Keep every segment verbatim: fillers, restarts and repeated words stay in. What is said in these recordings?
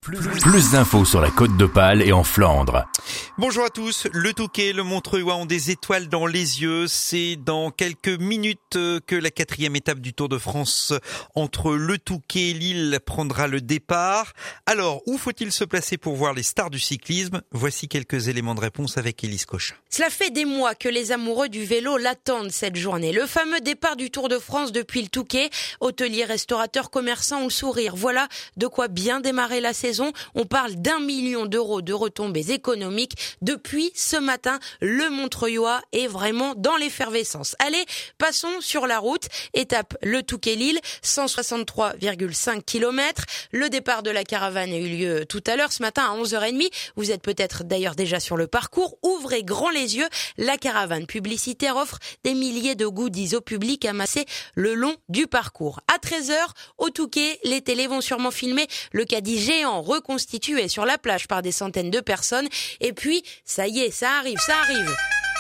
Plus, plus d'infos sur la Côte d'Opale et en Flandre. Bonjour à tous. Le Touquet, le Montreuilois ont des étoiles dans les yeux. C'est dans quelques minutes que la quatrième étape du Tour de France entre le Touquet et Lille prendra le départ. Alors, où faut-il se placer pour voir les stars du cyclisme? Voici quelques éléments de réponse avec Élise Cochin. Cela fait des mois que les amoureux du vélo l'attendent cette journée. Le fameux départ du Tour de France depuis le Touquet. Hôteliers, restaurateurs, commerçants ont le sourire. Voilà de quoi bien démarrer la saison. On parle d'un million d'euros de retombées économiques. Depuis ce matin, le Montreuilois est vraiment dans l'effervescence. Allez, passons sur la route. Étape le Touquet-Lille, cent soixante-trois virgule cinq kilomètres. Le départ de la caravane a eu lieu tout à l'heure, ce matin à onze heures trente. Vous êtes peut-être d'ailleurs déjà sur le parcours. Ouvrez grand les yeux. La caravane publicitaire offre des milliers de goodies au public amassés le long du parcours. À treize heures, au Touquet, les télés vont sûrement filmer le caddie géant reconstitué sur la plage par des centaines de personnes. Et puis, ça y est, ça arrive, ça arrive.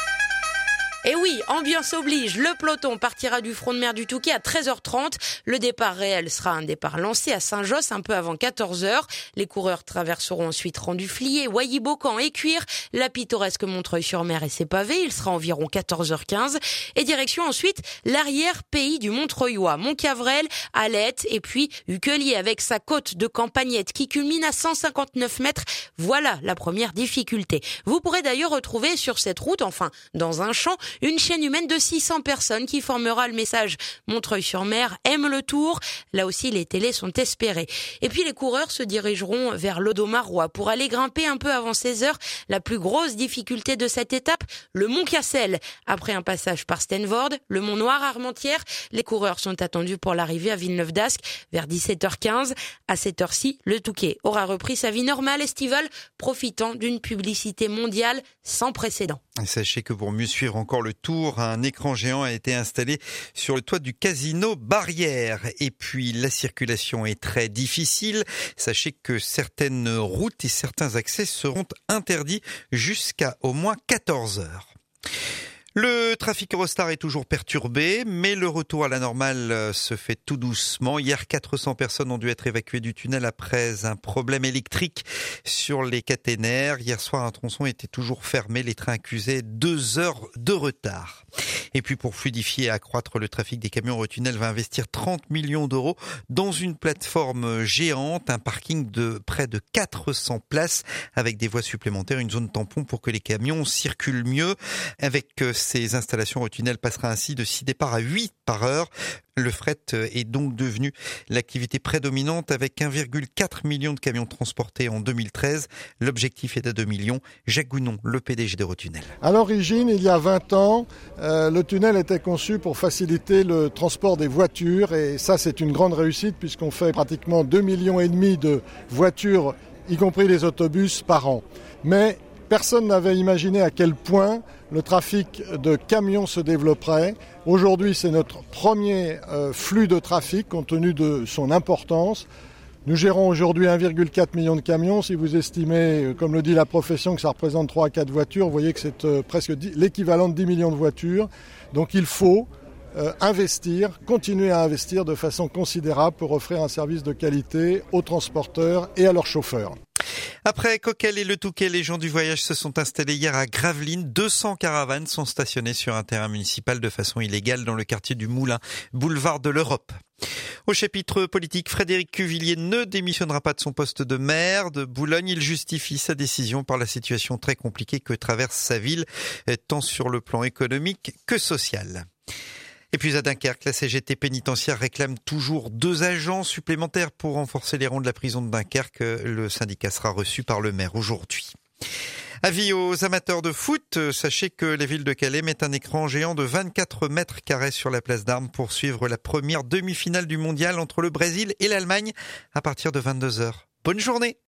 Et oui, ambiance oblige, le peloton partira du front de mer du Touquet à treize heures trente. Le départ réel sera un départ lancé à Saint-Josse un peu avant quatorze heures. Les coureurs traverseront ensuite Rendu-Fliers, Wailly-Beaucamp et Cuire, la pittoresque Montreuil-sur-Mer et ses pavés. Il sera environ quatorze heures quinze. Et direction ensuite l'arrière-pays du Montreuilois, Montcavrel, Alette et puis Uquelier avec sa côte de Campagnette qui culmine à cent cinquante-neuf mètres. Voilà la première difficulté. Vous pourrez d'ailleurs retrouver sur cette route, enfin dans un champ, une chaîne humaine de six cents personnes qui formera le message Montreuil-sur-Mer aime le Tour. Là aussi, les télés sont espérées. Et puis, les coureurs se dirigeront vers l'Audomarois pour aller grimper un peu avant seize heures. La plus grosse difficulté de cette étape, le Mont Cassel. Après un passage par Stenvoorde, le Mont Noir Armentières, les coureurs sont attendus pour l'arrivée à Villeneuve-d'Ascq vers dix-sept heures quinze. À cette heure-ci, le Touquet aura repris sa vie normale estivale, profitant d'une publicité mondiale sans précédent. Sachez que pour mieux suivre encore le Tour, un écran géant a été installé sur le toit du casino Barrière. Et puis la circulation est très difficile. Sachez que certaines routes et certains accès seront interdits jusqu'à au moins quatorze heures. Le trafic Eurostar est toujours perturbé, mais le retour à la normale se fait tout doucement. Hier, quatre cents personnes ont dû être évacuées du tunnel après un problème électrique sur les caténaires. Hier soir, un tronçon était toujours fermé. Les trains accusaient deux heures de retard. Et puis pour fluidifier et accroître le trafic des camions, Eurotunnel va investir trente millions d'euros dans une plateforme géante, un parking de près de quatre cents places avec des voies supplémentaires, une zone tampon pour que les camions circulent mieux. Avec ces installations, Eurotunnel passera ainsi de six départs à huit par heure. Le fret est donc devenu l'activité prédominante avec un virgule quatre million de camions transportés en deux mille treize. L'objectif est à deux millions. Jacques Gounon, le P D G d'Eurotunnel. À l'origine, il y a vingt ans, euh, le tunnel était conçu pour faciliter le transport des voitures et ça c'est une grande réussite puisqu'on fait pratiquement deux millions et demi de voitures, y compris les autobus, par an. Mais personne n'avait imaginé à quel point le trafic de camions se développerait. Aujourd'hui, c'est notre premier euh, flux de trafic compte tenu de son importance. Nous gérons aujourd'hui un virgule quatre million de camions. Si vous estimez, comme le dit la profession, que ça représente trois à quatre voitures, vous voyez que c'est euh, presque dix, l'équivalent de dix millions de voitures. Donc il faut euh, investir, continuer à investir de façon considérable pour offrir un service de qualité aux transporteurs et à leurs chauffeurs. Après Coquel et le Touquet, les gens du voyage se sont installés hier à Gravelines. deux cents caravanes sont stationnées sur un terrain municipal de façon illégale dans le quartier du Moulin, boulevard de l'Europe. Au chapitre politique, Frédéric Cuvillier ne démissionnera pas de son poste de maire de Boulogne. Il justifie sa décision par la situation très compliquée que traverse sa ville, tant sur le plan économique que social. Et puis à Dunkerque, la C G T pénitentiaire réclame toujours deux agents supplémentaires pour renforcer les rangs de la prison de Dunkerque. Le syndicat sera reçu par le maire aujourd'hui. Avis aux amateurs de foot, sachez que la ville de Calais met un écran géant de vingt-quatre mètres carrés sur la place d'Armes pour suivre la première demi-finale du mondial entre le Brésil et l'Allemagne à partir de vingt-deux heures. Bonne journée!